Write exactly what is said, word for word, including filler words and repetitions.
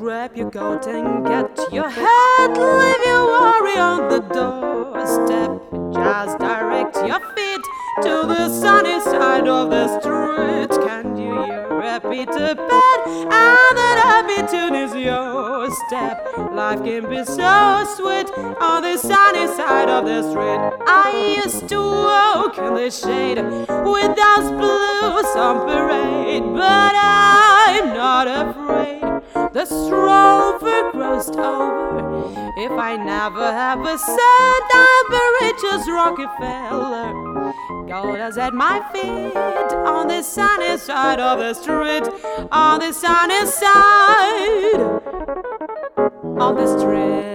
grab your coat and get your hat. Leave your worry on the doorstep. Just direct your feet to the sunny side of the street. Can you hear a Peter Pan? And that happy tune is your step. Life can be so sweet on the sunny side of the street. I used to walk in the shade with those blues on parade, but I'm not afraid. The rover grows over. If I never have a cent, I'll be rich as Rockefeller. Gold is at my feet on the sunny side of the street, on the sunny side of the street.